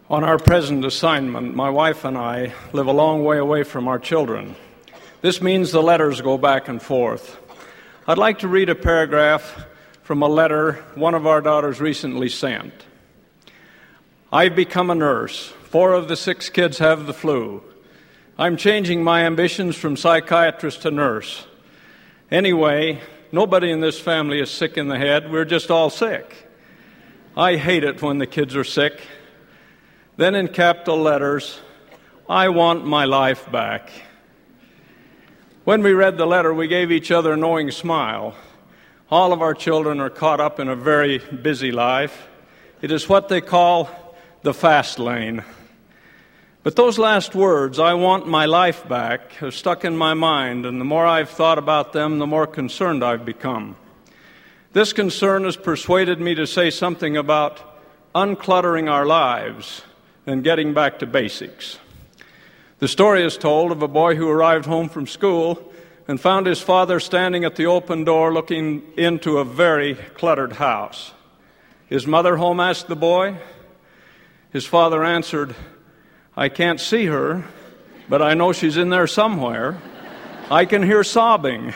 On our present assignment, my wife and I live a long way away from our children. This means the letters go back and forth. I'd like to read a paragraph from a letter one of our daughters recently sent. I've become a nurse. 4 of the 6 kids have the flu. I'm changing my ambitions from psychiatrist to nurse. Anyway, nobody in this family is sick in the head. We're just all sick. I hate it when the kids are sick. Then in capital letters, I want my life back. When we read the letter, we gave each other a knowing smile. All of our children are caught up in a very busy life. It is what they call the fast lane. But those last words, I want my life back, have stuck in my mind, and the more I've thought about them, the more concerned I've become. This concern has persuaded me to say something about uncluttering our lives and getting back to basics. The story is told of a boy who arrived home from school and found his father standing at the open door looking into a very cluttered house. "Is Mother home?" asked the boy. His father answered, "I can't see her, but I know she's in there somewhere. I can hear sobbing."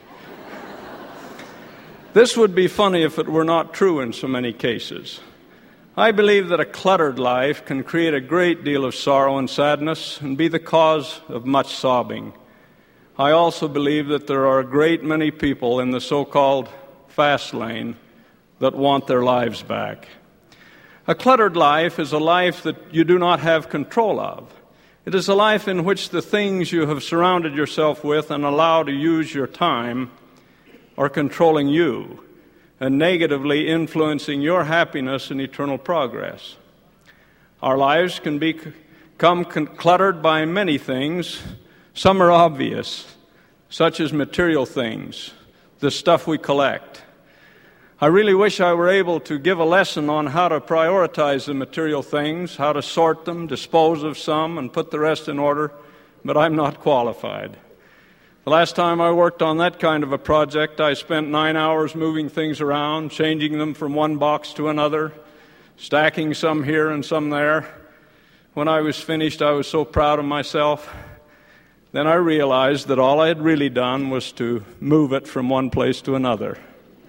This would be funny if it were not true in so many cases. I believe that a cluttered life can create a great deal of sorrow and sadness and be the cause of much sobbing. I also believe that there are a great many people in the so-called fast lane that want their lives back. A cluttered life is a life that you do not have control of. It is a life in which the things you have surrounded yourself with and allow to use your time are controlling you and negatively influencing your happiness and eternal progress. Our lives can become cluttered by many things. Some are obvious, such as material things, the stuff we collect. I really wish I were able to give a lesson on how to prioritize the material things, how to sort them, dispose of some, and put the rest in order, but I'm not qualified. The last time I worked on that kind of a project, I spent 9 hours moving things around, changing them from one box to another, stacking some here and some there. When I was finished, I was so proud of myself. Then I realized that all I had really done was to move it from one place to another.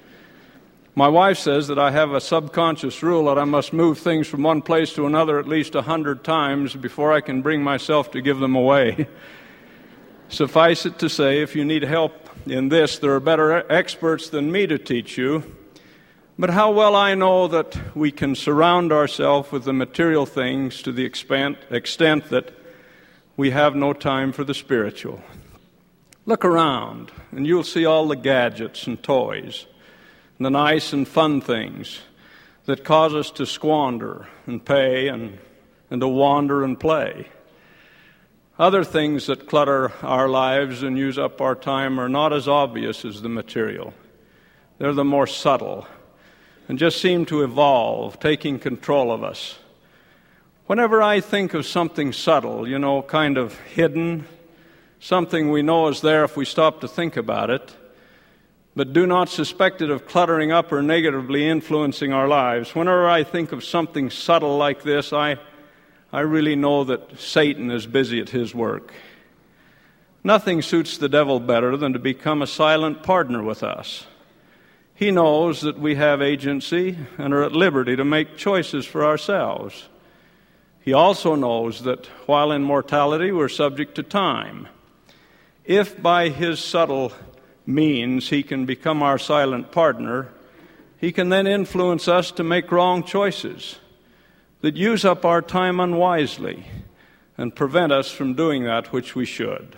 My wife says that I have a subconscious rule that I must move things from one place to another at least 100 times before I can bring myself to give them away. Suffice it to say, if you need help in this, there are better experts than me to teach you. But how well I know that we can surround ourselves with the material things to the extent that we have no time for the spiritual. Look around, and you'll see all the gadgets and toys, and the nice and fun things that cause us to squander and pay and to wander and play. Other things that clutter our lives and use up our time are not as obvious as the material. They're the more subtle and just seem to evolve, taking control of us. Whenever I think of something subtle, kind of hidden, something we know is there if we stop to think about it, but do not suspect it of cluttering up or negatively influencing our lives, whenever I think of something subtle like this, I really know that Satan is busy at his work. Nothing suits the devil better than to become a silent partner with us. He knows that we have agency and are at liberty to make choices for ourselves. He also knows that while in mortality we're subject to time. If by his subtle means he can become our silent partner, he can then influence us to make wrong choices that use up our time unwisely and prevent us from doing that which we should.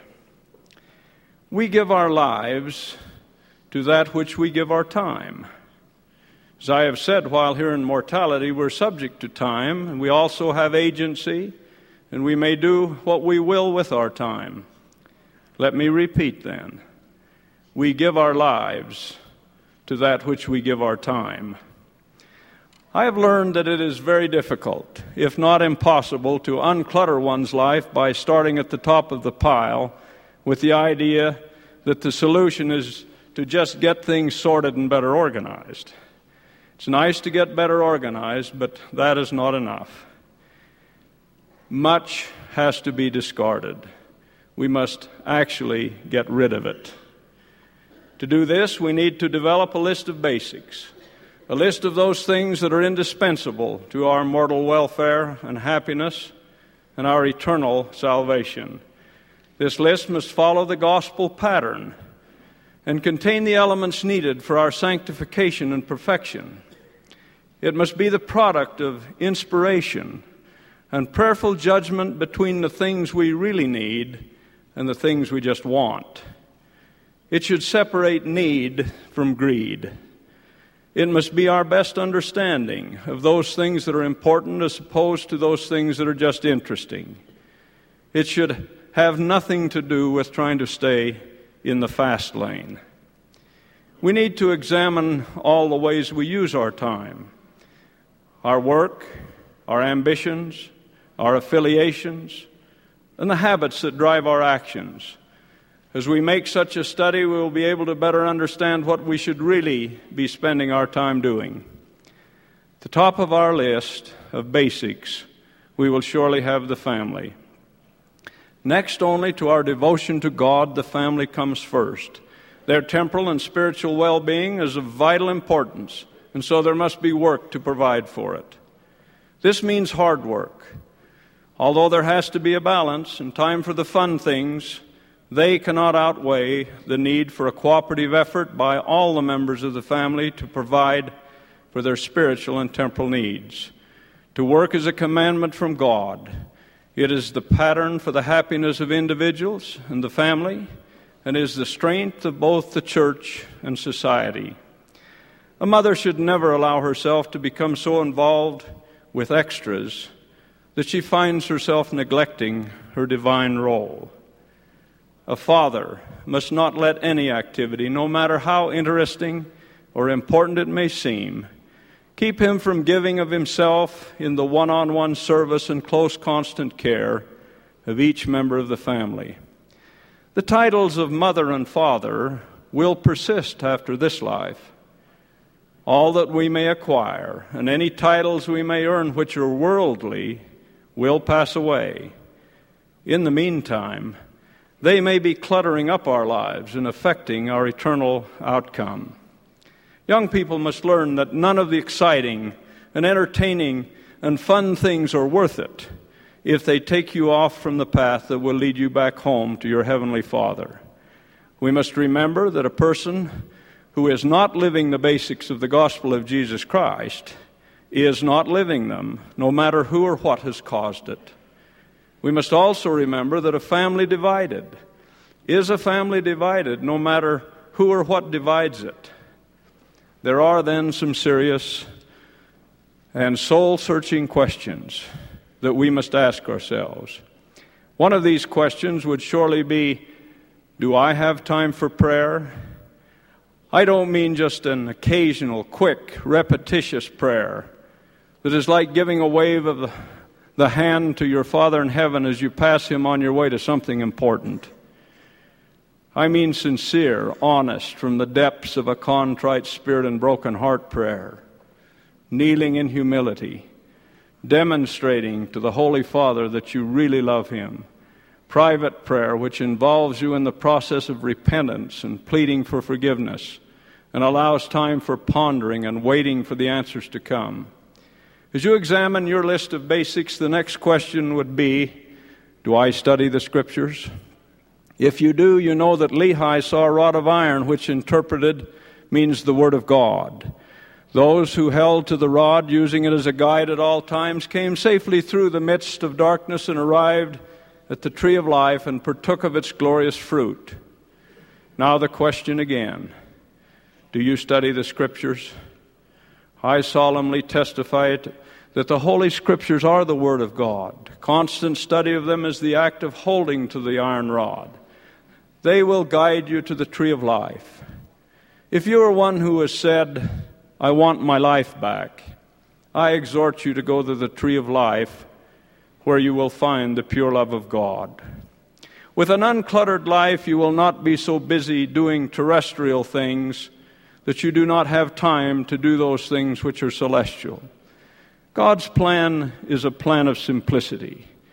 We give our lives to that which we give our time. As I have said, while here in mortality, we're subject to time, and we also have agency, and we may do what we will with our time. Let me repeat then. We give our lives to that which we give our time. I have learned that it is very difficult, if not impossible, to unclutter one's life by starting at the top of the pile with the idea that the solution is to just get things sorted and better organized. It's nice to get better organized, but that is not enough. much has to be discarded. We must actually get rid of it. To do this, we need to develop a list of basics, a list of those things that are indispensable to our mortal welfare and happiness and our eternal salvation. This list must follow the gospel pattern and contain the elements needed for our sanctification and perfection. It must be the product of inspiration and prayerful judgment between the things we really need and the things we just want. It should separate need from greed. It must be our best understanding of those things that are important as opposed to those things that are just interesting. It should have nothing to do with trying to stay in the fast lane. We need to examine all the ways we use our time, our work, our ambitions, our affiliations, and the habits that drive our actions. As we make such a study, we will be able to better understand what we should really be spending our time doing. At the top of our list of basics, we will surely have the family. Next only to our devotion to God, the family comes first. Their temporal and spiritual well-being is of vital importance, and so there must be work to provide for it. This means hard work. Although there has to be a balance and time for the fun things, they cannot outweigh the need for a cooperative effort by all the members of the family to provide for their spiritual and temporal needs. To work is a commandment from God. It is the pattern for the happiness of individuals and the family, and is the strength of both the church and society. A mother should never allow herself to become so involved with extras that she finds herself neglecting her divine role. A father must not let any activity, no matter how interesting or important it may seem, keep him from giving of himself in the one-on-one service and close, constant care of each member of the family. The titles of mother and father will persist after this life. All that we may acquire and any titles we may earn which are worldly will pass away. In the meantime, they may be cluttering up our lives and affecting our eternal outcome. Young people must learn that none of the exciting and entertaining and fun things are worth it if they take you off from the path that will lead you back home to your Heavenly Father. We must remember that a person who is not living the basics of the gospel of Jesus Christ is not living them, no matter who or what has caused it. We must also remember that a family divided is a family divided, no matter who or what divides it. There are then some serious and soul-searching questions that we must ask ourselves. One of these questions would surely be, do I have time for prayer? I don't mean just an occasional, quick, repetitious prayer that is like giving a wave of the hand to your Father in heaven as you pass Him on your way to something important. I mean sincere, honest, from the depths of a contrite spirit and broken heart prayer, kneeling in humility, demonstrating to the Holy Father that you really love Him. Private prayer, which involves you in the process of repentance and pleading for forgiveness, and allows time for pondering and waiting for the answers to come. As you examine your list of basics, the next question would be, do I study the Scriptures? If you do, you know that Lehi saw a rod of iron, which interpreted means the Word of God. Those who held to the rod, using it as a guide at all times, came safely through the midst of darkness and arrived at the tree of life and partook of its glorious fruit. Now the question again, do you study the Scriptures? I solemnly testify that the Holy Scriptures are the Word of God. Constant study of them is the act of holding to the iron rod. They will guide you to the tree of life. If you are one who has said, I want my life back, I exhort you to go to the tree of life where you will find the pure love of God. With an uncluttered life, you will not be so busy doing terrestrial things that you do not have time to do those things which are celestial. God's plan is a plan of simplicity.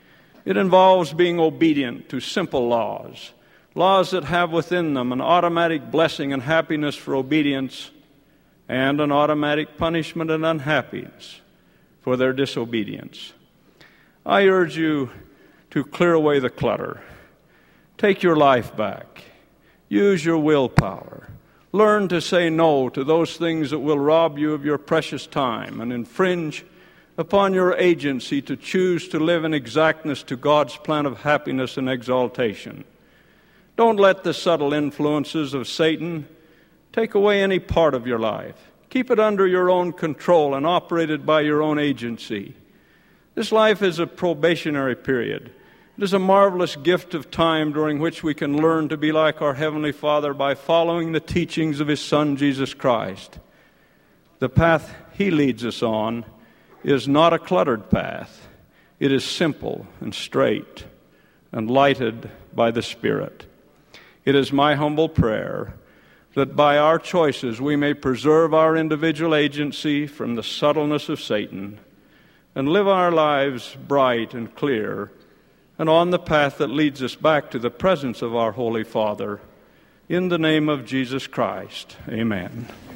It involves being obedient to simple laws, laws that have within them an automatic blessing and happiness for obedience and an automatic punishment and unhappiness for their disobedience. I urge you to clear away the clutter. Take your life back. Use your willpower. Learn to say no to those things that will rob you of your precious time and infringe upon your agency to choose to live in exactness to God's plan of happiness and exaltation. Don't let the subtle influences of Satan take away any part of your life. Keep it under your own control and operated by your own agency. This life is a probationary period. It is a marvelous gift of time during which we can learn to be like our Heavenly Father by following the teachings of His Son, Jesus Christ. The path He leads us on is not a cluttered path. It is simple and straight and lighted by the Spirit. It is my humble prayer that by our choices we may preserve our individual agency from the subtleness of Satan and live our lives bright and clear and on the path that leads us back to the presence of our Holy Father. In the name of Jesus Christ, amen.